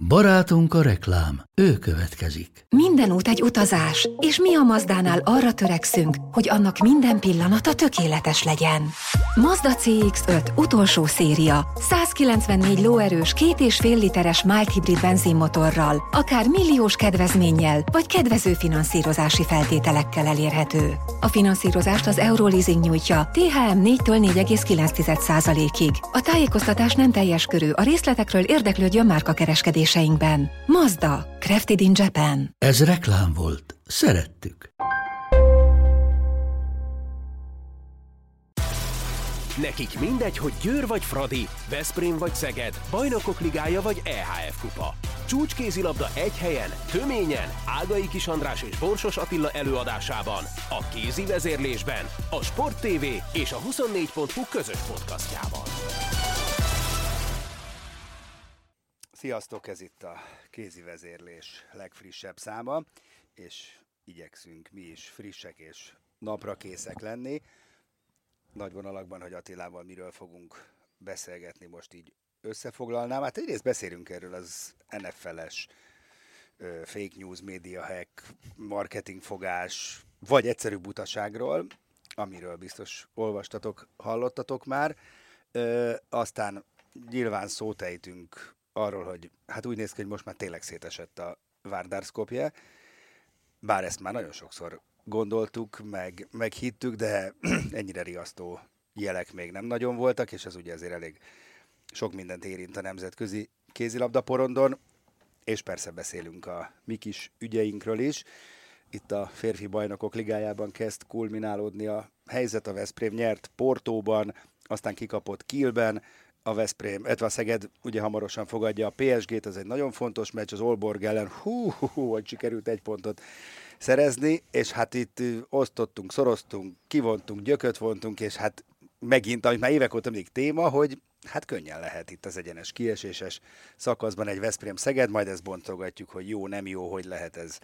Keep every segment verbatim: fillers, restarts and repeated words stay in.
Barátunk a reklám, ő következik. Minden út egy utazás, és mi a Mazdánál arra törekszünk, hogy annak minden pillanata tökéletes legyen. Mazda cé iksz öt utolsó széria, százkilencvennégy lóerős, két és fél literes mild hibrid benzinmotorral, akár milliós kedvezménnyel, vagy kedvező finanszírozási feltételekkel elérhető. A finanszírozást az Euroleasing nyújtja té há em négytől négy egész kilenc százalékig. A tájékoztatás nem teljes körű, a részletekről érdeklődjön márkakereskedéseinkben. Mazda, crafted in Japan. Ez reklám volt. Szerettük. Nekik mindegy, hogy Győr vagy Fradi, Veszprém vagy Szeged, Bajnokok Ligája vagy é há ef Kupa. Csúcskézilabda egy helyen, töményen, Ágai Kis András és Borsos Attila előadásában, a kézi vezérlésben, a Sport té vé és a huszonnégy pont hu közös podcastjában. Sziasztok, ez itt a kézi vezérlés legfrissebb száma, és igyekszünk mi is frissek és naprakészek lenni. Nagy vonalakban, hogy Attilával miről fogunk beszélgetni, most így összefoglalnám. Hát egyrészt beszélünk erről az en ef el-es ö, fake news, media hack, marketingfogás, vagy egyszerű butaságról, amiről biztos olvastatok, hallottatok már. Ö, aztán nyilván szót ejtünk arról, hogy hát úgy néz ki, hogy most már tényleg szétesett a Vardar Skopje, bár ezt már nagyon sokszor gondoltuk, meg, meg hittük, de ennyire riasztó jelek még nem nagyon voltak, és ez ugye azért elég sok mindent érint a nemzetközi kézilabda porondon, és persze beszélünk a mi kis ügyeinkről is. Itt a férfi bajnokok ligájában kezd kulminálódni a helyzet, a Veszprém nyert Portóban, aztán kikapott Kielben, a Veszprém, illetve a Szeged ugye hamarosan fogadja a pé es gét, ez egy nagyon fontos meccs az Aalborg ellen, hú, hú, hú, hogy sikerült egy pontot szerezni, és hát itt osztottunk, szoroztunk, kivontunk, gyököt vontunk, és hát megint, amit már évek óta mindig téma, hogy hát könnyen lehet itt az egyenes kieséses szakaszban egy Veszprém-Szeged, majd ezt bontogatjuk, hogy jó, nem jó, hogy lehet ez,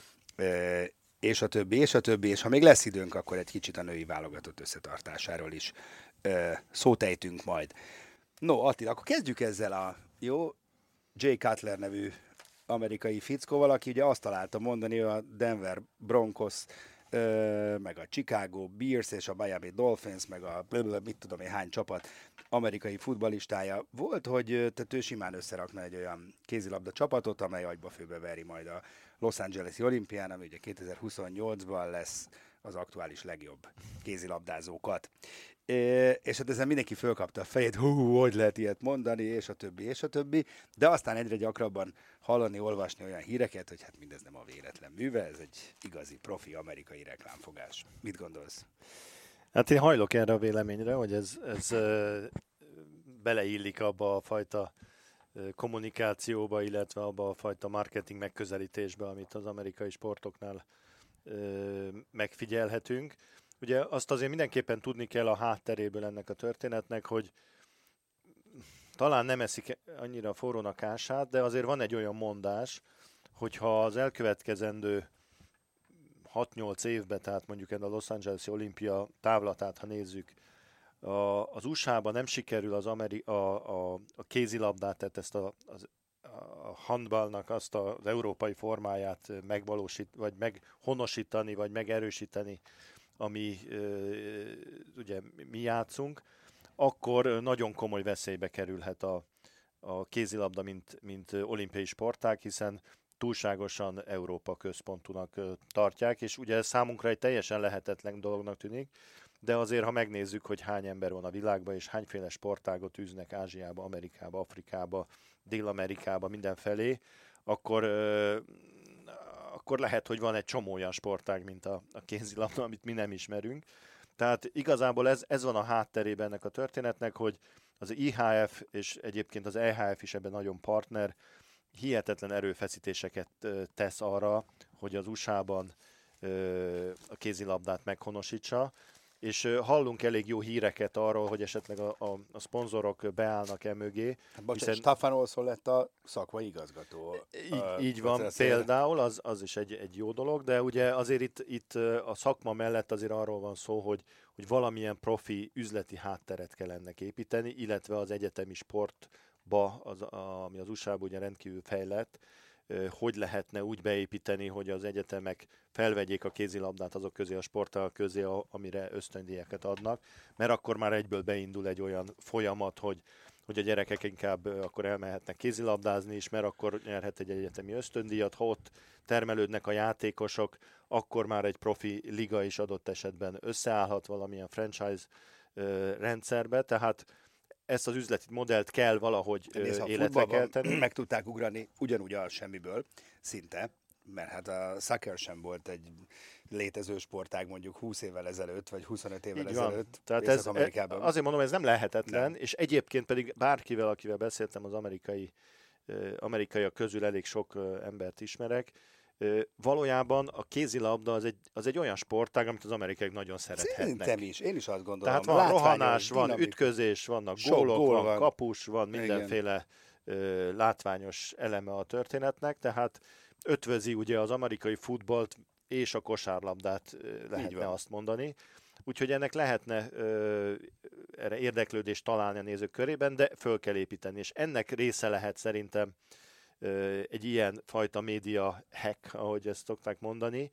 e, és a többi, és a többi, és ha még lesz időnk, akkor egy kicsit a női válogatott összetartásáról is e, szót ejtünk majd. No, Attila, akkor kezdjük ezzel a jó Jay Cutler nevű amerikai fickóval, aki ugye azt találta mondani, a Denver Broncos, ö, meg a Chicago Bears és a Miami Dolphins, meg a mit tudom én hány csapat amerikai futballistája volt, hogy tehát ő simán összerakna egy olyan kézilabda csapatot, amely agyba főbe veri majd a Los Angeles-i olimpián, ami ugye kétezer-huszonnyolcban lesz az aktuális legjobb kézilabdázókat. É, és hát ezen mindenki fölkapta a fejét, hú, hogy lehet ilyet mondani, és a többi, és a többi, de aztán egyre gyakrabban hallani, olvasni olyan híreket, hogy hát mindez nem a véletlen műve, ez egy igazi profi amerikai reklámfogás. Mit gondolsz? Hát én hajlok erre a véleményre, hogy ez, ez uh, beleillik abba a fajta uh, kommunikációba, illetve abba a fajta marketing megközelítésbe, amit az amerikai sportoknál uh, megfigyelhetünk. Ugye azt azért mindenképpen tudni kell a hátteréből ennek a történetnek, hogy talán nem eszik annyira forrónak ását, de azért van egy olyan mondás, hogyha az elkövetkezendő hat-nyolc évben, tehát mondjuk a Los Angeles-i olimpia távlatát, ha nézzük, a, az u es á-ban nem sikerül az Ameri- a, a, a kézilabdát, tehát ezt a, az, a handballnak azt az európai formáját megvalósít, vagy meghonosítani, vagy megerősíteni, ami ugye mi játszunk, akkor nagyon komoly veszélybe kerülhet a, a kézilabda, mint, mint olimpiai sportág, hiszen túlságosan Európa központúnak tartják, és ugye ez számunkra egy teljesen lehetetlen dolognak tűnik, de azért, ha megnézzük, hogy hány ember van a világban, és hányféle sportágot űznek Ázsiába, Amerikába, Afrikába, Dél-Amerikába, mindenfelé, akkor akkor lehet, hogy van egy csomó olyan sportág, mint a, a kézilabda, amit mi nem ismerünk. Tehát igazából ez, ez van a hátterében ennek a történetnek, hogy az i há ef és egyébként az é há ef is ebben nagyon partner, hihetetlen erőfeszítéseket tesz arra, hogy az u es á-ban a kézilabdát meghonosítsa, és hallunk elég jó híreket arról, hogy esetleg a, a, a szponzorok beállnak e mögé. Bocsánat, hiszen... Staffan Olszon lett a szakmai igazgató. Így, így van, például, az, az is egy, egy jó dolog, de ugye azért itt, itt a szakma mellett azért arról van szó, hogy, hogy valamilyen profi üzleti hátteret kell ennek építeni, illetve az egyetemi sport ba, az, ami az u es á-ban ugye rendkívül fejlett, hogy lehetne úgy beépíteni, hogy az egyetemek felvegyék a kézilabdát azok közé, a sportágak közé, amire ösztöndíjakat adnak, mert akkor már egyből beindul egy olyan folyamat, hogy, hogy a gyerekek inkább akkor elmehetnek kézilabdázni is, mert akkor nyerhet egy egyetemi ösztöndíjat, ha ott termelődnek a játékosok, akkor már egy profi liga is adott esetben összeállhat valamilyen franchise rendszerbe, tehát ezt az üzleti modellt kell valahogy Nézd, életre kell tenni. Meg tudták ugrani ugyanúgy a semmiből, szinte, mert hát a soccer sem volt egy létező sportág mondjuk húsz évvel ezelőtt, vagy huszonöt évvel ezelőtt. Tehát ez, azért mondom, ez nem lehetetlen, nem. És egyébként pedig bárkivel, akivel beszéltem az amerikai, amerikaiak közül elég sok embert ismerek, valójában a kézilabda az egy, az egy olyan sportág, amit az amerikaiak nagyon szerethetnek. Szerintem is, én is azt gondolom. Tehát van rohanás, van dinamik, ütközés, vannak gólok, gól van, van kapus, van mindenféle ö, látványos eleme a történetnek, tehát ötvözi ugye az amerikai futballt és a kosárlabdát lehetne azt mondani. Úgyhogy ennek lehetne ö, erre érdeklődést találni a nézők körében, de föl kell építeni, és ennek része lehet szerintem egy ilyen fajta média hack, ahogy ezt szokták mondani,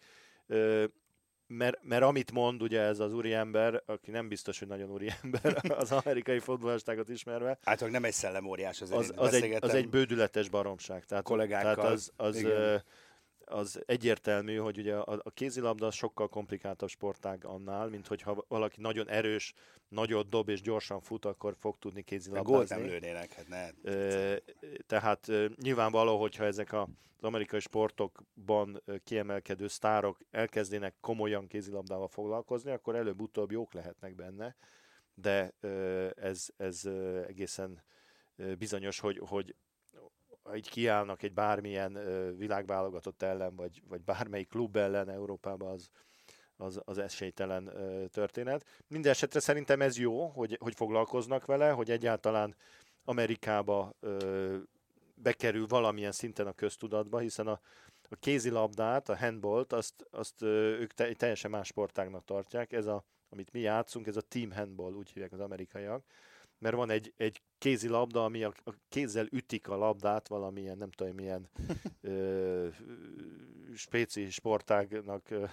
mert, mert amit mond ugye ez az úriember, aki nem biztos, hogy nagyon úriember az amerikai fotballostágot ismerve. Hát nem egy szellemóriás, azért az, az, egy, az egy bődületes baromság. Tehát, kollégákkal. Tehát az, az, az egyértelmű, hogy ugye a, a kézilabda az sokkal komplikáltabb sportág annál, mint hogyha valaki nagyon erős, nagyot dob és gyorsan fut, akkor fog tudni kézilabdázni. Gólt nem lőnének, hát ne. E, tehát e, nyilvánvaló, hogyha ezek a, az amerikai sportokban kiemelkedő sztárok elkezdenek komolyan kézilabdával foglalkozni, akkor előbb-utóbb jók lehetnek benne, de e, ez, ez egészen bizonyos, hogy, hogy ha így kiállnak egy bármilyen világválogatott ellen, vagy, vagy bármelyik klub ellen Európában, az, az, az esélytelen történet. Minden esetre szerintem ez jó, hogy, hogy foglalkoznak vele, hogy egyáltalán Amerikába ö, bekerül valamilyen szinten a köztudatba, hiszen a, a kézilabdát, a handballt, azt, azt ö, ők te, teljesen más sportágnak tartják. Ez a, amit mi játszunk, ez a team handball, úgy hívják az amerikaiak. Mert van egy, egy kézilabda, ami a, a kézzel ütik a labdát valamilyen, nem tudom milyen ö, spéci sportágnak ö,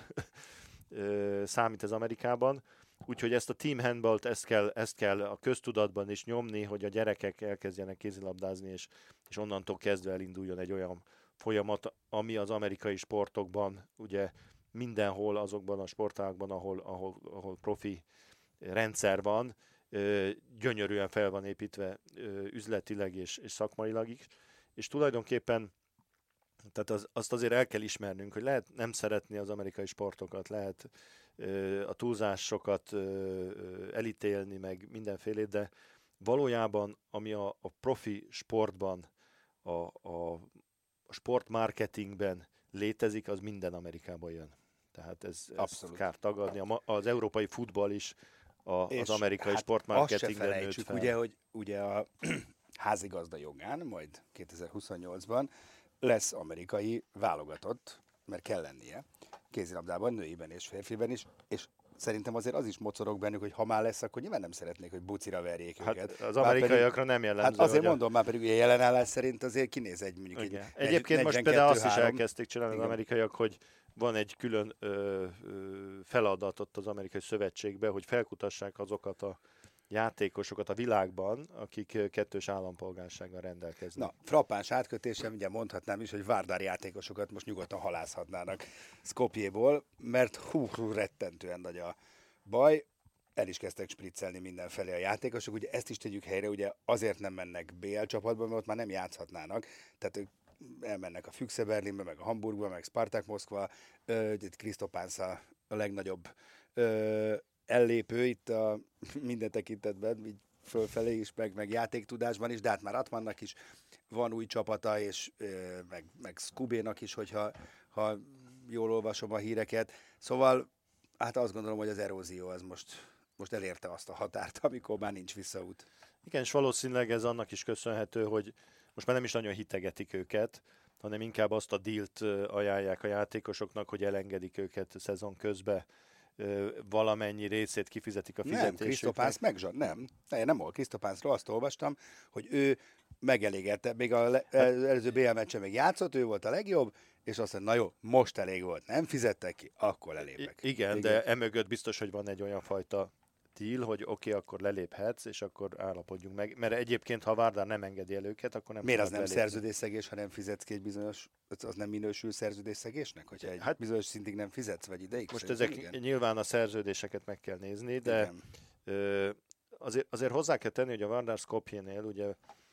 ö, számít ez Amerikában. Úgyhogy ezt a team handballt, ezt kell, ezt kell a köztudatban is nyomni, hogy a gyerekek elkezdjenek kézilabdázni, és, és onnantól kezdve elinduljon egy olyan folyamat, ami az amerikai sportokban, ugye mindenhol azokban a sportágakban, ahol, ahol, ahol profi rendszer van, Ö, gyönyörűen fel van építve ö, üzletileg és, és szakmailag is, és tulajdonképpen tehát az, azt azért el kell ismernünk, hogy lehet nem szeretni az amerikai sportokat, lehet ö, a túlzásokat ö, elítélni, meg mindenfélét, de valójában, ami a, a profi sportban, a, a, a sportmarketingben létezik, az minden Amerikában jön. Tehát ez, ezt kár tagadni. A, az európai futball is A, az amerikai hát sportmarketingben nőtt fel. Ugye, hogy ugye a házigazda jogán, majd kétezer-huszonnyolcban lesz amerikai válogatott, mert kell lennie, kézilabdában, nőiben és férfiben is, és szerintem azért az is mocorog bennük, hogy ha már lesz, akkor nyilván nem szeretnék, hogy bucira verjék hát őket. Az amerikaiakra nem jellemző. Hát azért mondom, a... már pedig ugye jelenállás szerint azért kinéz egy mondjuk egy Egyébként most például azt is elkezdték csinálni az amerikaiak, hogy van egy külön ö, ö, feladat ott az amerikai szövetségbe, hogy felkutassák azokat a játékosokat a világban, akik kettős állampolgársággal rendelkeznek. Na, frappáns átkötésem, ugye mondhatnám is, hogy Vardar játékosokat most nyugodtan halászhatnának Skopjéból, mert hú, hú, rettentően nagy a baj. El is kezdtek spriccelni mindenfelé a játékosok, ugye ezt is tegyük helyre, ugye azért nem mennek bé el csapatba, mert ott már nem játszhatnának, tehát ők elmennek a Füchse Berlinbe, meg a Hamburgba, meg Spartak Moszkva, itt Krisztopánsz a, a legnagyobb ö, ellépő itt a minden tekintetben, így fölfelé is, meg, meg játéktudásban is, de hát már Atmannak is van új csapata, és ö, meg, meg Skubénak is, hogyha ha jól olvasom a híreket. Szóval hát azt gondolom, hogy az erózió az most, most elérte azt a határt, amikor már nincs visszaút. Igen, és valószínűleg ez annak is köszönhető, hogy most már nem is nagyon hitegetik őket, hanem inkább azt a dílt ajánlják a játékosoknak, hogy elengedik őket a szezon közben, valamennyi részét kifizetik a fizetésüknek. Nem, Krisztopánsz megzsad, nem. Nem, nem volt Krisztopánszról, azt olvastam, hogy ő megelégedte. Még az előző bé el meccsen még játszott, ő volt a legjobb, és azt mondta, na jó, most elég volt, nem fizettek ki, akkor lelépek. I- igen, igen, de emögött biztos, hogy van egy olyan fajta deal, hogy oké, okay, akkor leléphetsz, és akkor állapodjunk meg. Mert egyébként, ha a Vardar nem engedi el őket, akkor nem miért az nem lelépni. szerződésszegés, ha nem fizetsz ki egy bizonyos, az nem minősül szerződésszegésnek? Hogyha egy hát, bizonyos szintig nem fizetsz, vagy ideig? Most ezek igen? Nyilván a szerződéseket meg kell nézni, de ö, azért, azért hozzá kell tenni, hogy a Vardar Skopje-nél ugye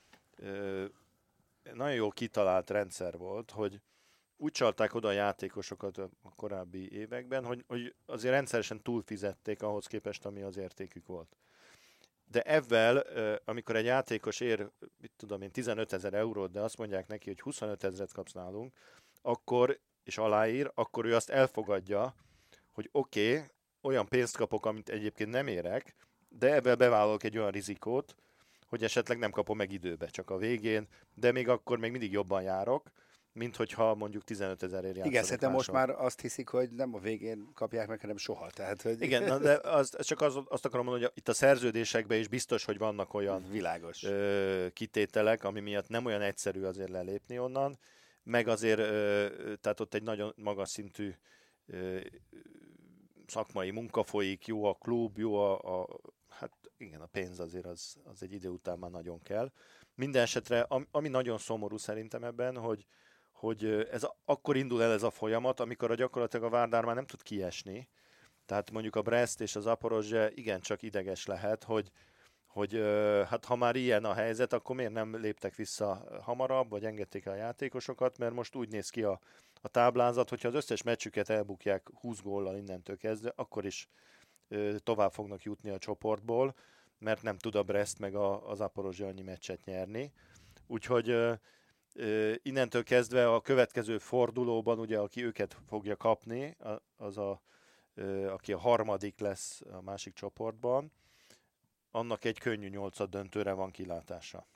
ö, nagyon jól kitalált rendszer volt, hogy úgy csalták oda a játékosokat a korábbi években, hogy, hogy azért rendszeresen túlfizették ahhoz képest, ami az értékük volt. De ezzel, amikor egy játékos ér, mit tudom én, tizenötezer eurót, de azt mondják neki, hogy huszonöt ezret kapsz nálunk, akkor, és aláír, akkor ő azt elfogadja, hogy oké, okay, olyan pénzt kapok, amit egyébként nem érek, de ebben bevállalok egy olyan rizikót, hogy esetleg nem kapom meg időbe, csak a végén, de még akkor még mindig jobban járok, mint hogyha mondjuk tizenötezerért játszanak. Igen, szerintem most már azt hiszik, hogy nem a végén kapják meg, hanem soha. Tehát, hogy... Igen, na, de az, csak az, azt akarom mondani, hogy itt a szerződésekben is biztos, hogy vannak olyan világos ö, kitételek, ami miatt nem olyan egyszerű azért lelépni onnan, meg azért, ö, tehát ott egy nagyon magas szintű ö, szakmai munka folyik, jó a klub, jó a, a hát igen, a pénz azért az, az egy idő után már nagyon kell. Minden esetre, ami nagyon szomorú szerintem ebben, hogy hogy ez akkor indul el ez a folyamat, amikor a gyakorlatilag a Vardar már nem tud kiesni. Tehát mondjuk a Brest és az Zaporozsye igencsak ideges lehet, hogy, hogy hát ha már ilyen a helyzet, akkor miért nem léptek vissza hamarabb, vagy engedték el a játékosokat, mert most úgy néz ki a, a táblázat, hogyha az összes meccsüket elbukják húsz góllal innentől kezdve, akkor is ö, tovább fognak jutni a csoportból, mert nem tud a Brest meg a, a Zaporozsye annyi meccset nyerni. Úgyhogy ö, ö, innentől kezdve a következő fordulóban, ugye, aki őket fogja kapni, az a, ö, aki a harmadik lesz a másik csoportban, annak egy könnyű nyolcad döntőre van kilátása.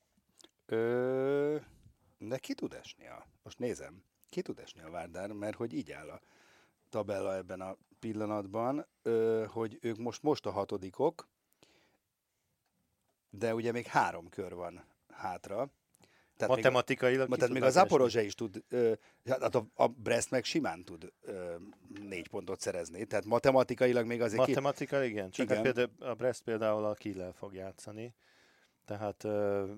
Ö, de ki tud esni a... Most nézem. Ki tud esni a Vardar, mert hogy így áll a tabella ebben a pillanatban, ö, hogy ők most, most a hatodikok, de ugye még három kör van hátra. Tehát matematikailag még, tehát még a Zaporozsye is tud, ö, hát a, a Brest meg simán tud ö, négy pontot szerezni, tehát matematikailag még azért... Matematikailag igen, csak igen. Például a Brest például a Kiel fog játszani, tehát ö,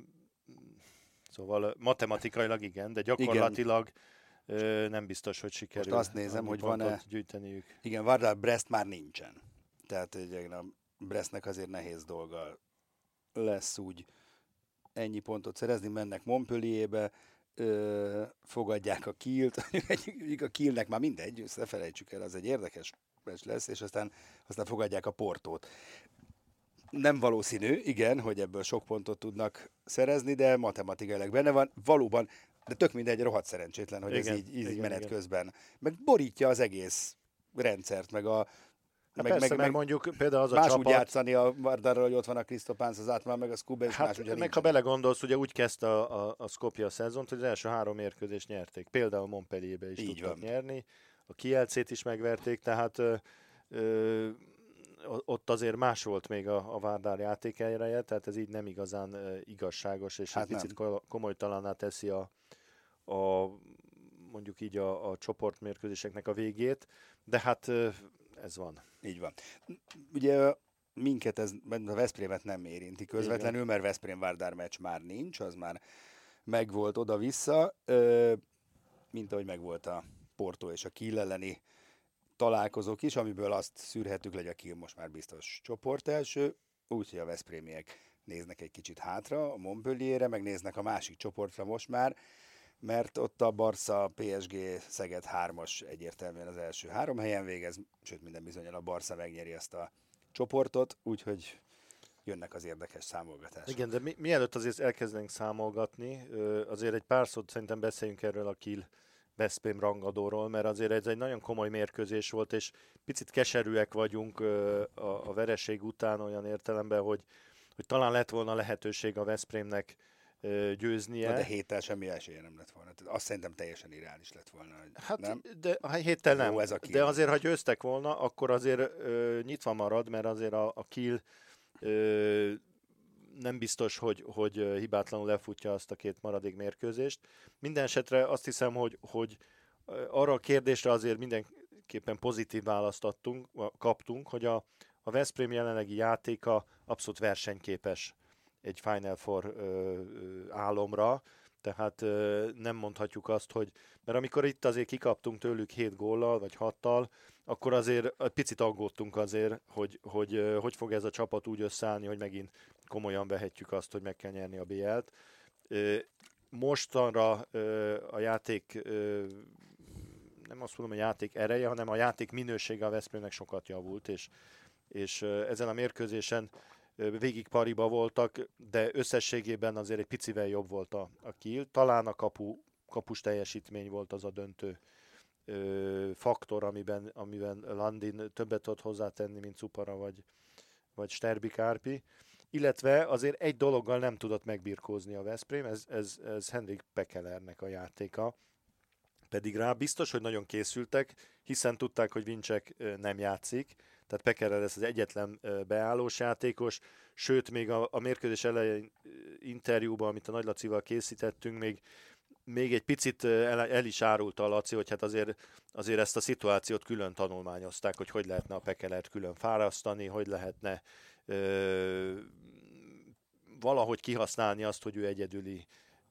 szóval matematikailag igen, de gyakorlatilag ö, nem biztos, hogy sikerül. Most azt nézem, hogy van-e... gyűjteniük. Igen, Vardar Brest már nincsen. Tehát ugye, a Brestnek azért nehéz dolga lesz úgy ennyi pontot szerezni, mennek Montpellierbe, ö, fogadják a Kielt, a Kielnek már mindegy, ezt ne felejtsük el, az egy érdekes meccs lesz, és aztán, aztán fogadják a Portót. Nem valószínű, igen, hogy ebből sok pontot tudnak szerezni, de matematikailag benne van, valóban, de tök mindegy, rohadt szerencsétlen, hogy igen, ez így, így igen, menet igen. közben. Meg borítja az egész rendszert, meg a Hát meg, persze, meg, meg mondjuk például az a más csapat... úgy játszani a Vardarral, hogy ott van a Cristopánc, az átmár, meg a Skube, és hát más ugye meg nincs. ha belegondolsz, ugye úgy kezdte a, a, a Skopje a szezont, hogy az első három mérkőzést nyerték. Például Montpellierbe is így tudtak van. nyerni. A Kielcét is megverték, tehát ö, ö, ott azért más volt még a, a Vardar játékereje, tehát ez így nem igazán ö, igazságos, és hát egy picit komolytalanná teszi a, a mondjuk így a, a csoportmérkőzéseknek a végét, de hát ö, ez van. Így van. Ugye minket ez, a Veszprémet nem érinti közvetlenül, mert Veszprém-Vardar meccs már nincs, az már megvolt oda-vissza, mint ahogy megvolt a Porto és a Kiel elleni találkozók is, amiből azt szűrhetük le, hogy a Kiel most már biztos csoport első, úgyhogy a veszprémiek néznek egy kicsit hátra, a Montpellierre, meg néznek a másik csoportra most már, mert ott a Barca, pé es gé, Szeged hármas egyértelműen az első három helyen végez, sőt minden bizonnyal a Barca megnyeri ezt a csoportot, úgyhogy jönnek az érdekes számolgatások. Igen, de mi, mielőtt azért elkezdenénk számolgatni, azért egy pár szót szerintem beszéljünk erről a Kiel Veszprém rangadóról, mert azért ez egy nagyon komoly mérkőzés volt, és picit keserűek vagyunk a, a vereség után olyan értelemben, hogy, hogy talán lett volna lehetőség a Veszprémnek győznie. Na de héttel semmi esélye nem lett volna. Azt szerintem teljesen irreális lett volna. Hát nem? de a héttel nem. Jó, ez a de azért, ha győztek volna, akkor azért ö, nyitva marad, mert azért a, a Kiel ö, nem biztos, hogy, hogy hibátlanul lefutja azt a két maradék mérkőzést. Minden esetre azt hiszem, hogy, hogy arra a kérdésre azért mindenképpen pozitív választ adtunk, kaptunk, hogy a, a Veszprém jelenlegi játéka abszolút versenyképes egy Final Four ö, álomra, tehát ö, nem mondhatjuk azt, hogy, mert amikor itt azért kikaptunk tőlük hét góllal, vagy hattal, akkor azért egy picit aggódtunk azért, hogy hogy, ö, hogy fog ez a csapat úgy összeállni, hogy megint komolyan vehetjük azt, hogy meg kell nyerni a bé el-t. Ö, mostanra ö, a játék, ö, nem azt mondom, a játék ereje, hanem a játék minősége a Veszprémnek sokat javult, és, és ö, ezen a mérkőzésen végig pariba voltak, de összességében azért egy picivel jobb volt a, a Kiel. Talán a kapu, kapus teljesítmény volt az a döntő ö, faktor, amiben, amiben Landin többet tudott hozzátenni, mint Cupara vagy, vagy Sterbi Kárpi. Illetve azért egy dologgal nem tudott megbirkózni a Veszprém, ez, ez, ez Henrik Pekelernek a játéka. Pedig rá biztos, hogy nagyon készültek, hiszen tudták, hogy Vincsek nem játszik, tehát Pekeler lesz az egyetlen beállós játékos, sőt még a, a mérkőzés elején interjúban, amit a Nagy Lacival készítettünk, még, még egy picit el, el is árulta a Laci, hogy hát azért, azért ezt a szituációt külön tanulmányozták, hogy hogy lehetne a Pekelert külön fárasztani, hogy lehetne ö, valahogy kihasználni azt, hogy ő egyedüli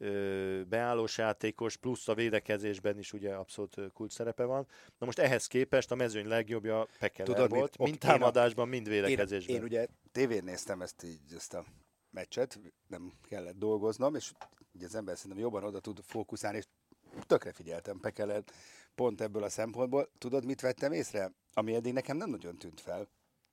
beállós játékos, plusz a védekezésben is ugye abszolút kult szerepe van. Na most ehhez képest a mezőny legjobbja Pekeler Tudod, volt, mit? mind okay, támadásban, mind védekezésben. Én, én ugye tévén néztem ezt, így, ezt a meccset, nem kellett dolgoznom, és ugye az ember szerintem jobban oda tud fókuszálni, és tökre figyeltem Pekelert pont ebből a szempontból. Tudod, mit vettem észre? Ami eddig nekem nem nagyon tűnt fel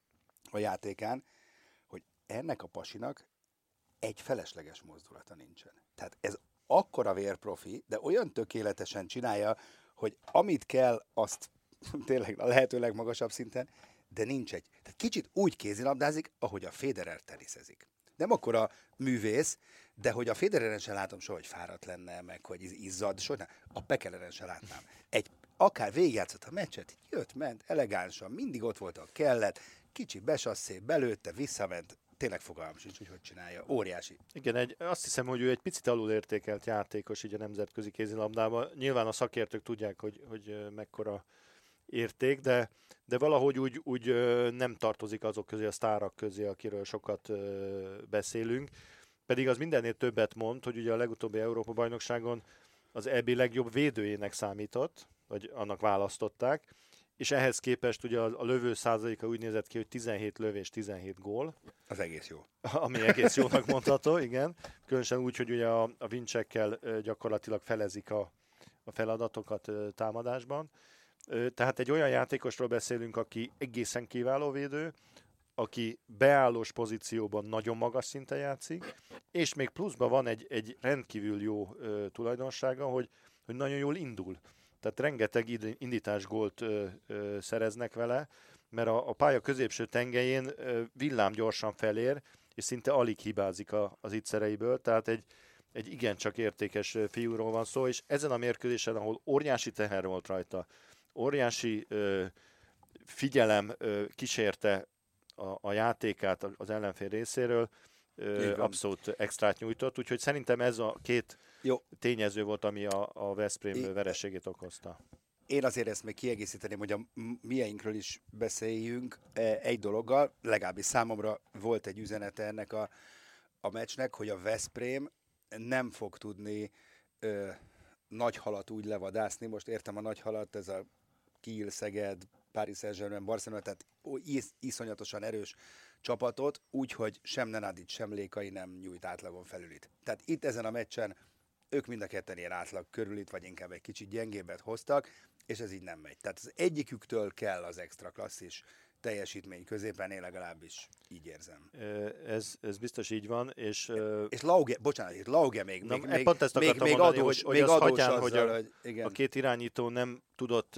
a játékán, hogy ennek a pasinak egy felesleges mozdulata nincsen. Tehát ez akkora vérprofi, de olyan tökéletesen csinálja, hogy amit kell, azt tényleg a lehető legmagasabb szinten, de nincs egy. Tehát kicsit úgy kézilabdázik, ahogy a Federer teniszezik. Nem akkora művész, de hogy a Federeren sem látom soha, hogy fáradt lenne, meg hogy izzad, soha, a Pekeleren sem látnám. Egy, akár végigjátszott a meccset, jött, ment, elegánsan, mindig ott volt, a kellett, kicsi besasszé, belőtte, visszament, tényleg fogalmam sincs, hogy hogy csinálja. Óriási. Igen, egy, azt hiszem, hogy ő egy picit alulértékelt játékos így a nemzetközi kézilabdában. Nyilván a szakértők tudják, hogy, hogy mekkora érték, de, de valahogy úgy, úgy nem tartozik azok közé, a sztárak közé, akiről sokat beszélünk. Pedig az mindennél többet mond, hogy ugye a legutóbbi Európa-bajnokságon az é bé legjobb védőjének számított, vagy annak választották, és ehhez képest ugye a, a lövő százaléka úgy nézett ki, hogy tizenhét lövés, tizenhét gól. Az egész jó. Ami egész jónak mondható, igen. Különösen úgy, hogy ugye a, a vincsekkel gyakorlatilag felezik a, a feladatokat támadásban. Tehát egy olyan játékosról beszélünk, aki egészen kiváló védő, aki beállós pozícióban nagyon magas szinten játszik, és még pluszban van egy, egy rendkívül jó ö, tulajdonsága, hogy, hogy nagyon jól indul. Tehát rengeteg indításgólt ö, ö, szereznek vele, mert a, a pálya középső tengelyén ö, villám gyorsan felér, és szinte alig hibázik a, az ittszereiből, tehát egy, egy igencsak értékes fiúról van szó, és ezen a mérkőzésen, ahol óriási teher volt rajta, óriási ö, figyelem ö, kísérte a, a játékát az ellenfél részéről, ö, abszolút extrát nyújtott, úgyhogy szerintem ez a két Jó. tényező volt, ami a, a Veszprém é, vereségét okozta. Én azért ezt még kiegészíteném, hogy a mieinkről is beszéljünk egy dologgal, legalábbis számomra volt egy üzenete ennek a, a meccsnek, hogy a Veszprém nem fog tudni ö, nagy halat úgy levadászni, most értem a nagy halat, ez a Kiel, Szeged, Paris Saint-Germain, Barcelona, tehát is, iszonyatosan erős csapatot, úgyhogy sem Nenadic, sem Lékai nem nyújt átlagon felülit. Tehát itt ezen a meccsen ők mind a ketten ilyen átlag körülit, vagy inkább egy kicsit gyengébbet hoztak, és ez így nem megy. Tehát az egyiküktől kell az extra klasszis teljesítmény középen, én legalábbis így érzem. Ez, ez biztos így van, és... És Lauge, bocsánat, itt Lauge még, na, még, pont ezt még, még mondani, adós, hogy, még hogy adós hagyján, azzal, hogy, a, hogy igen. a két irányító nem tudott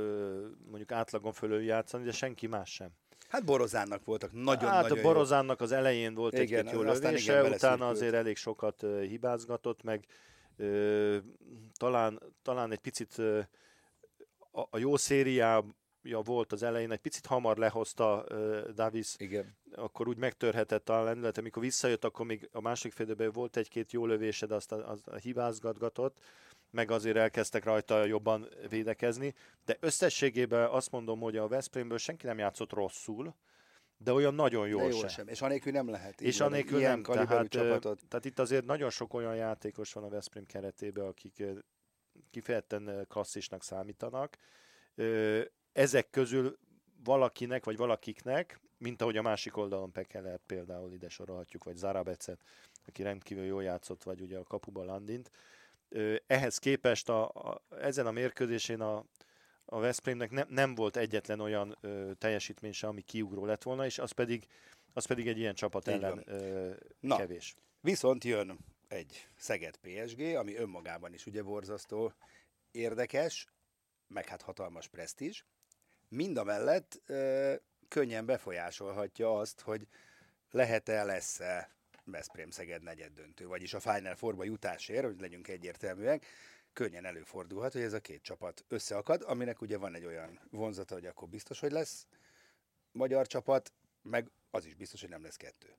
mondjuk átlagon fölül játszani, de senki más sem. Hát Borozánnak voltak nagyon-nagyon Hát nagyon a Borozánnak az elején volt egy-két jó lövése, igen, utána azért elég sokat uh, hibázgatott, meg uh, talán, talán egy picit uh, a, a jó szériá, volt az elején, egy picit hamar lehozta uh, Davis, Igen. akkor úgy megtörhetett a lendület, amikor visszajött, akkor még a másik félidőben volt egy-két jó lövése, de azt a, az a hibázgatgatott, meg azért elkezdtek rajta jobban védekezni, de összességében azt mondom, hogy a Veszprémből senki nem játszott rosszul, de olyan nagyon jól, jól sem. sem. És anélkül nem lehet. És anélkül nem. Tehát, csapatot. tehát itt azért nagyon sok olyan játékos van a Veszprém keretében, akik kifejezetten klasszisnak számítanak. Ezek közül valakinek, vagy valakiknek, mint ahogy a másik oldalon Pekelert például ide sorolhatjuk, vagy Zarabecet, aki rendkívül jól játszott, vagy ugye a kapuba Landint. Ehhez képest a, a, ezen a mérkőzésén a, a Veszprémnek ne, nem volt egyetlen olyan ö, teljesítmény se, ami kiugró lett volna, és az pedig, az pedig egy ilyen csapat Így ellen ö, Na, kevés. Viszont jön egy Szeged pé es gé, ami önmagában is ugye borzasztó érdekes, meg hát hatalmas presztízs. Mindamellett ö, könnyen befolyásolhatja azt, hogy lehet-e, lesz-e Veszprém-Szeged negyeddöntő, vagyis a Final Fourba jutásért, hogy legyünk egyértelműek, könnyen előfordulhat, hogy ez a két csapat összeakad, aminek ugye van egy olyan vonzata, hogy akkor biztos, hogy lesz magyar csapat, meg az is biztos, hogy nem lesz kettő.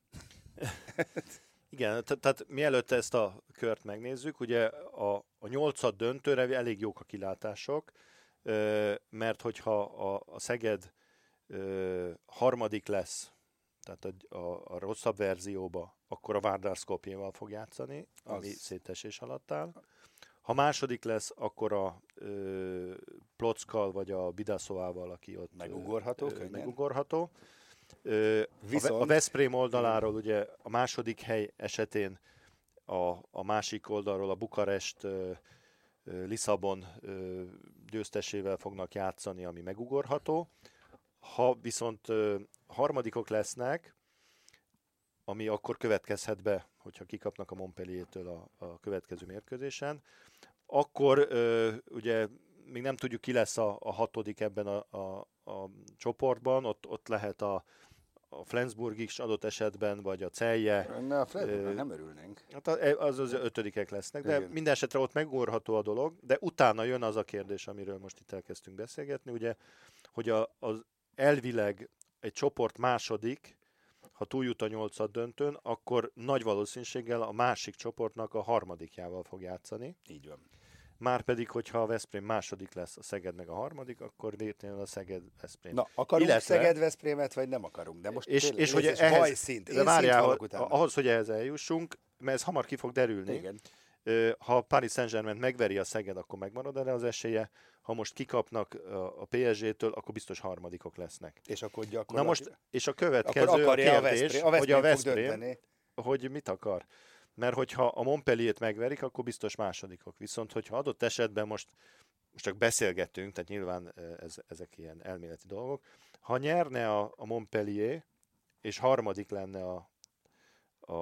Igen, tehát mielőtt ezt a kört megnézzük, ugye a, a nyolcad döntőre elég jók a kilátások, mert hogyha a, a Szeged harmadik lesz, tehát a, a, a rosszabb verzióba, akkor a Vardar Skopjéval fog játszani, ami az... szétesés alatt áll. Ha második lesz, akkor a ö, Plockal vagy a Bidaszovával, aki ott megugorható. Ö, megugorható. Ö, Viszont... A Veszprém oldaláról ugye a második hely esetén a, a másik oldalról a Bukarest, ö, ö, Lisszabon ö, győztesével fognak játszani, ami megugorható. Ha viszont ö, harmadikok lesznek, ami akkor következhet be, hogyha kikapnak a Montpelliertől a, a következő mérkőzésen, akkor ö, ugye még nem tudjuk, ki lesz a, a hatodik ebben a, a, a csoportban, ott, ott lehet a, a Flensburg is adott esetben, vagy a Celje. Na, a Flensburgnak nem örülnénk. Hát az az ötödikek lesznek, de igen. Minden esetre ott megugorható a dolog, de utána jön az a kérdés, amiről most itt elkezdtünk beszélgetni, ugye, hogy a, az elvileg egy csoport második, ha túljut a nyolcad döntőn, akkor nagy valószínűséggel a másik csoportnak a harmadikjával fog játszani. Így van. Márpedig, hogyha a Veszprém második lesz, a Szeged meg a harmadik, akkor véletlenül a Szeged-Veszprém. Na, akarunk Illetve... Szeged-Veszprémet, vagy nem akarunk? De most és, és hogy ehhez, bajszint. De várjál, ahhoz, hogy ehhez eljussunk, mert ez hamar ki fog derülni. Igen. Ha Paris Saint-Germain megveri a Szeged, akkor megmarad erre az esélye. Ha most kikapnak a pé es gé-től, akkor biztos harmadikok lesznek. És akkor gyakorlatilag... Na most, és a következő a kérdés, a Veszprém, a Veszprém hogy a Veszprém, hogy mit akar. Mert hogyha a Montpellier-t megverik, akkor biztos másodikok. Viszont, hogyha adott esetben most, most csak beszélgetünk, tehát nyilván ez, ezek ilyen elméleti dolgok, ha nyerne a, a Montpellier, és harmadik lenne a, a,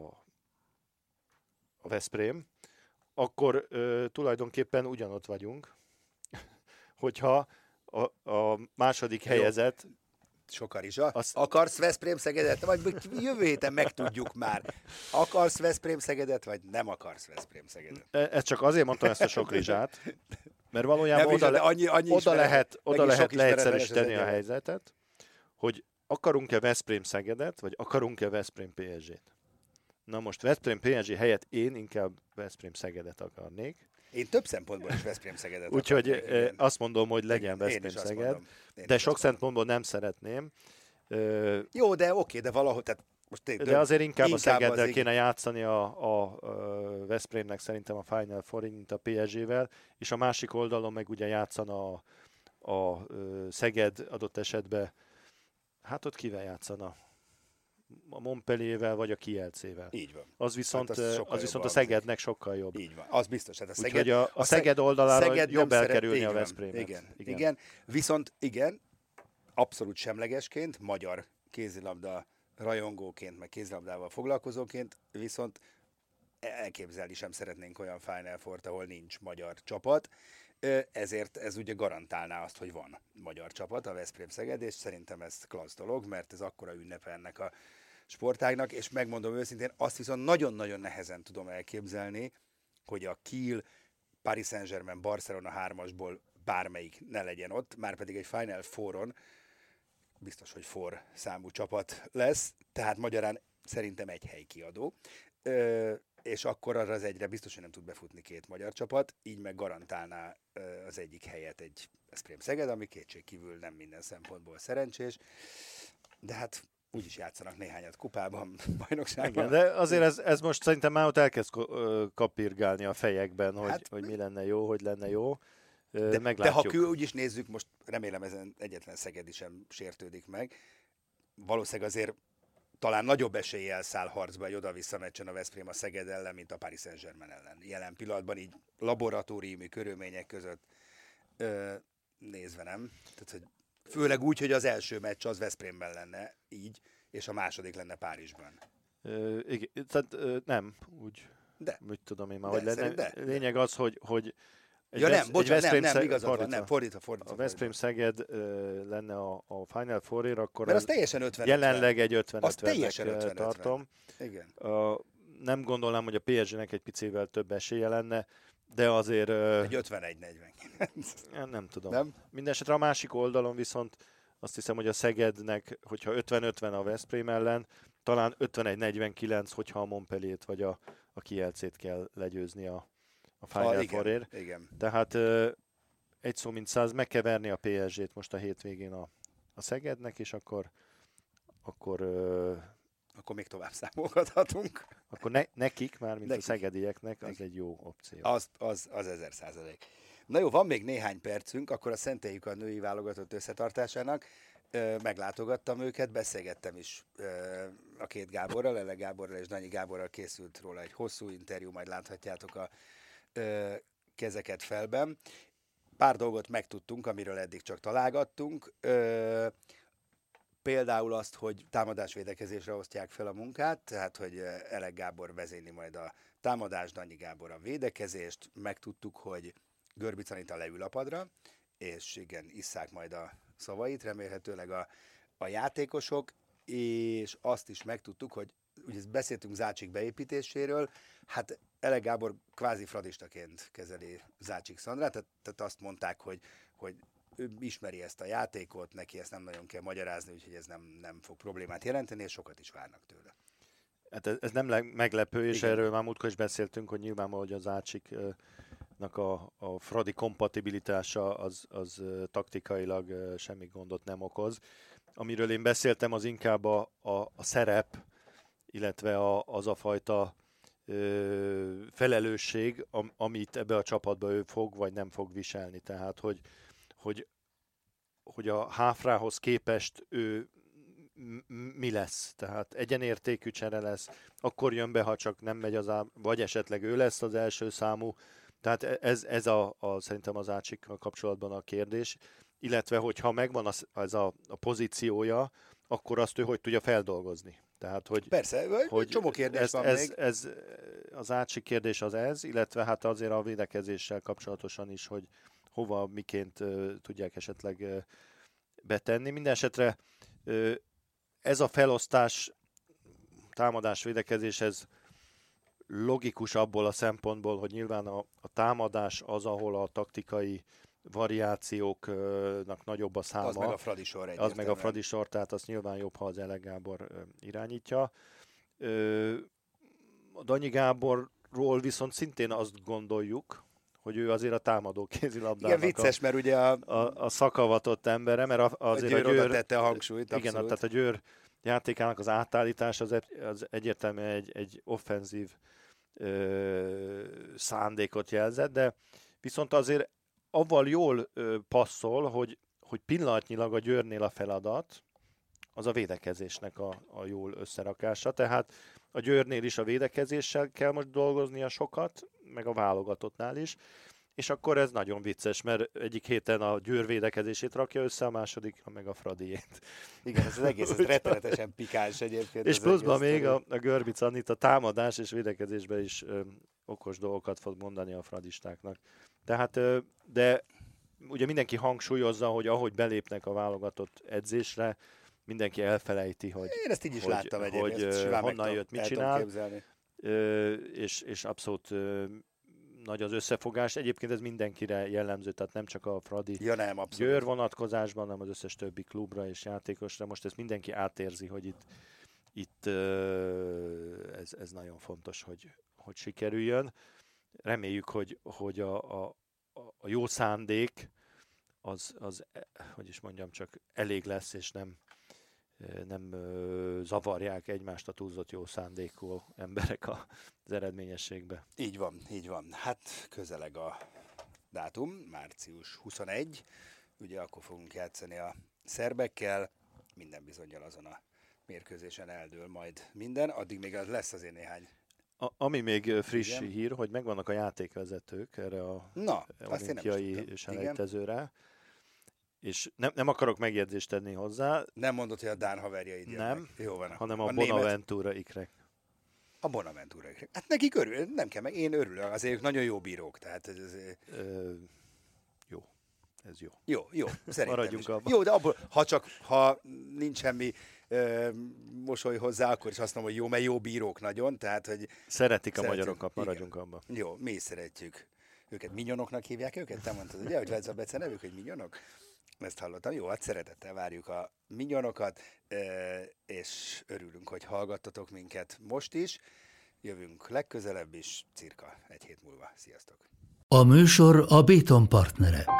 a Veszprém, akkor ö, tulajdonképpen ugyanott vagyunk, hogyha a, a második Jó. helyezett... Sokarizsa. Azt... Akarsz Veszprém-Szegedet? Vagy jövő héten megtudjuk már. Akarsz Veszprém-Szegedet, vagy nem akarsz Veszprém-Szegedet? Ez csak azért mondtam ezt a Sokrizsát, mert valójában nem, oda, le, annyi, annyi oda lehet, oda lehet leegyszerűsíteni a helyzetet, hogy akarunk-e Veszprém-Szegedet, vagy akarunk-e Veszprém-pé es gét. Na most Veszprém-pé es gé helyett én inkább Veszprém-Szegedet akarnék. Én több szempontból is Veszprém-Szegedet Úgyhogy e, azt mondom, hogy legyen Veszprém-Szeged, de sok szempontból nem szeretném. Uh, Jó, de oké, de valahogy... Tehát most de, de azért inkább, inkább a Szegeddel az kéne játszani a, a, a Veszprémnek szerintem a Final Four, mint a pé es gével, és a másik oldalon meg ugye játszana a, a, a Szeged adott esetben, hát ott kivel játszana? A Montpelliervel vagy a Kielcével. Így van. Az viszont, hát az az viszont a Szegednek sokkal jobb. Így van, az biztos. Hát a Szeged, Úgyhogy a, a, a Szeged oldalára Szeged jobb elkerülni a Veszprémet. Igen, igen. igen. Viszont igen, abszolút semlegesként, magyar kézilabda rajongóként, meg kézilabdával foglalkozóként, viszont elképzelni sem szeretnénk olyan Final Fourt, ahol nincs magyar csapat. Ezért ez ugye garantálná azt, hogy van magyar csapat, a Veszprém-Szeged, és szerintem ez klassz dolog, mert ez akkora ünnepe ennek a sportágnak, és megmondom őszintén, azt viszont nagyon-nagyon nehezen tudom elképzelni, hogy a Kiel, Paris Saint-Germain, Barcelona hármasból bármelyik ne legyen ott, már pedig egy Final Fouron biztos, hogy for számú csapat lesz, tehát magyarán szerintem egy hely kiadó, ö, és akkor arra az egyre biztos, hogy nem tud befutni két magyar csapat, így meg garantálná ö, az egyik helyet egy Veszprém Szeged, ami kétségkívül nem minden szempontból szerencsés, de hát úgyis játszanak néhányat kupában, bajnokságban. Igen, de azért ez, ez most szerintem már ott elkezd kapirgálni a fejekben, hogy, Hát, hogy mi lenne jó, hogy lenne jó. De, Meglátjuk. de ha kül, úgy is nézzük, most remélem ezen egyetlen szegedi sem sértődik meg. Valószínűleg azért talán nagyobb eséllyel száll harcba egy oda-vissza meccsen a Veszprém a Szeged ellen, mint a Paris Saint-Germain ellen. Jelen pillanatban így laboratóriumi körülmények között ö, nézve nem. Tehát, hogy főleg úgy, hogy az első meccs az Veszprémben lenne így, és a második lenne Párizsban. Ö, igen, tehát ö, nem, úgy, De. úgy tudom én már, De, hogy lenne. de, de. Lényeg az, hogy, hogy egy ja vesz, nem, bocsánat, nem, nem, Szeg... igazad van, nem, fordítva, fordítva. A Veszprém Szeged ö, lenne a, a Final Four-ér, akkor mert az teljesen ötven jelenleg egy ötven ötven tartom. Igen. Uh, nem gondolnám, hogy a pé es gé-nek egy picivel több esélye lenne, de azért... Uh, egy ötvenegy negyvenkilenc. Nem tudom. Nem? Mindenesetre a másik oldalon viszont azt hiszem, hogy a Szegednek, hogyha ötven ötven a Veszprém ellen, talán ötvenegy negyvenkilenc, hogyha a Montpellier-t vagy a, a Kielcét kell legyőzni a, a Final ah, igen, Four-ért. igen. Tehát uh, egy szó mint száz, meg kell verni a pé es gé-t most a hétvégén a, a Szegednek, és akkor akkor, uh, akkor még tovább számolgathatunk. Akkor ne, nekik, már mint nekik. a szegedieknek, az nekik. egy jó opció. Az, az, az ezer százalék. Na jó, van még néhány percünk, akkor a szenteljük a női válogatott összetartásának. Meglátogattam őket, beszélgettem is a két Gáborral, Ele Gáborral és Danyi Gáborral készült róla egy hosszú interjú, majd láthatjátok a kezeket felben. Pár dolgot megtudtunk, amiről eddig csak találgattunk. Például azt, hogy támadásvédekezésre osztják fel a munkát, tehát hogy Ele Gábor vezényli majd a támadást, Danyi Gábor a védekezést. Megtudtuk, hogy Görbic Anita leül a padra, és igen, isszák majd a szavait, remélhetőleg a, a játékosok, és azt is megtudtuk, hogy ugye beszéltünk Zácsik beépítéséről, hát Ele Gábor kvázi fradistaként kezeli Zácsik Szandrát, tehát, tehát azt mondták, hogy, hogy ő ismeri ezt a játékot, neki ezt nem nagyon kell magyarázni, úgyhogy ez nem, nem fog problémát jelenteni, és sokat is várnak tőle. Hát ez, ez nem le- meglepő, és igen. Erről már múltkor is beszéltünk, hogy nyilvánvalóan, hogy az Zácsiknak a, a fradi kompatibilitása az, az taktikailag semmi gondot nem okoz. Amiről én beszéltem, az inkább a, a, a szerep, illetve a, az a fajta ö, felelősség, am, amit ebbe a csapatba ő fog, vagy nem fog viselni. Tehát, hogy, hogy, hogy a Háfrához képest ő mi lesz, tehát egyenértékű csere lesz, akkor jön be, ha csak nem megy az ám, vagy esetleg ő lesz az első számú, tehát ez, ez a, a, szerintem az Ácsikkal kapcsolatban a kérdés, illetve hogyha megvan az, az a, a pozíciója, akkor azt ő hogy tudja feldolgozni. Tehát, hogy, Persze, hogy csomó kérdés ez, van ez, még. Ez, az Ácsik kérdés az ez, illetve hát azért a védekezéssel kapcsolatosan is, hogy hova, miként uh, tudják esetleg uh, betenni. Minden esetre uh, ez a felosztás támadás-védekezés, ez logikus abból a szempontból, hogy nyilván a, a támadás az, ahol a taktikai variációknak nagyobb a száma. Az meg a Fradisor Az meg a Fradisor, tehát az nyilván jobb, ha az Ele Gábor irányítja. A Danyi Gáborról viszont szintén azt gondoljuk, hogy ő azért a támadó kézilabdának igen, vicces, a, mert ugye a, a, a szakavatott embere, mert a, azért a Győr, a Győr oda tette a hangsúlyt. igen, abszolút. tehát a Győr játékának az átállítás az, az egyértelműen egy, egy offenzív ö, szándékot jelzett, de viszont azért avval jól ö, passzol, hogy, hogy pillanatnyilag a Győrnél a feladat az a védekezésnek a, a jól összerakása, tehát a Győrnél is a védekezéssel kell most dolgoznia sokat, meg a válogatottnál is, és akkor ez nagyon vicces, mert egyik héten a Győr védekezését rakja össze, a második, meg a Fradiét. Igen, ez az egész, ez rettenetesen pikáns egyébként. És pluszban még a, a Görbic Anita támadás és védekezésben is ö, okos dolgokat fog mondani a fradistáknak. Tehát, ö, de ugye mindenki hangsúlyozza, hogy ahogy belépnek a válogatott edzésre, mindenki elfelejti, hogy, én ezt így is hogy, láttam egyébként, hogy ezt honnan jött, mit csinál, képzelni. Ö, és, és abszolút ö, nagy az összefogás. Egyébként ez mindenkire jellemző, tehát nem csak a Fradi Ja, nem, Győr vonatkozásban, hanem az összes többi klubra és játékosra. Most ezt mindenki átérzi, hogy itt, itt ez, ez nagyon fontos, hogy, hogy sikerüljön. Reméljük, hogy, hogy a, a, a jó szándék az, az, hogy is mondjam, csak elég lesz, és nem, nem zavarják egymást a túlzott jó szándékú emberek az eredményességbe. Így van, így van. Hát közeleg a dátum, március huszonegy, ugye akkor fogunk játszani a szerbekkel, minden bizonnyal azon a mérkőzésen eldől majd minden, addig még lesz azért néhány. A, ami még friss Igen. hír, hogy megvannak a játékvezetők erre a Na, olimpiai selejtezőre, és nem, nem akarok megjegyzést tenni hozzá. Nem mondod, hogy a dán haverjaid nem, jönnek. Jó van, hanem a, a Bonaventura ikrek. A Bonaventura ikrek. Hát nekik örül, nem kell meg, én örülök, azért ők nagyon jó bírók, tehát ez... ez... Ö, jó, ez jó. Jó, jó, szerintem Maradjunk is. abban. Jó, de abból, ha csak, ha nincs semmi ö, mosoly hozzá, akkor is azt mondom, hogy jó, mert jó bírók nagyon, tehát, hogy... Szeretik a szeretjük. magyarokat, maradjunk Igen. abban. Jó, mi is szeretjük. Őket minyonoknak hívják őket? Te mondtad, ugye, hogy ez a Bece nevük, hogy minyonok? Ezt hallottam. Jó, hát szeretettel várjuk a minyonokat, és örülünk, hogy hallgattatok minket most is. Jövünk legközelebb is, cirka egy hét múlva. Sziasztok! A műsor a Béton partnere.